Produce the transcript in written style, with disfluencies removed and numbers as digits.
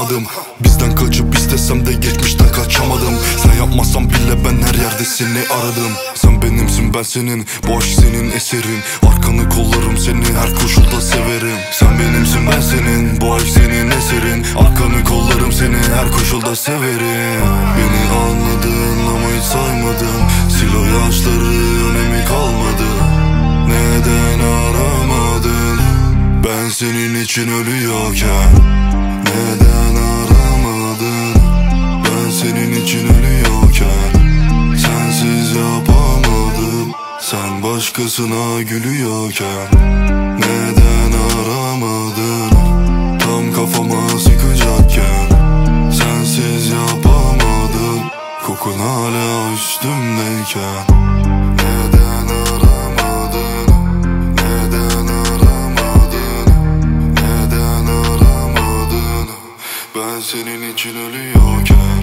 yaşamadım. Bizden kaçıp istesem de geçmişten kaçamadım. Sen yapmasan bile ben her yerde seni aradım. Sen benimsin, ben senin, bu aşk senin eserin. Arkanı kollarım, seni her koşulda severim. Sen benimsin, ben senin, bu aşk senin eserin. Arkanı kollarım, seni her koşulda severim. Beni anladın ama hiç saymadın. Sil o yaşları, önemi kalmadı. Neden aramadın? Ben senin için ölüyorken. Neden aramadın? Ben senin için ölüyorken. Sensiz yapamadım. Sen başkasına gülüyorken. Neden aramadın? Tam kafama sıkacakken. Sensiz yapamadım. Kokun hala üstümdeyken. Neden aramadın? Neden aramadın? Neden aramadın? Ben senin için ölüyorken.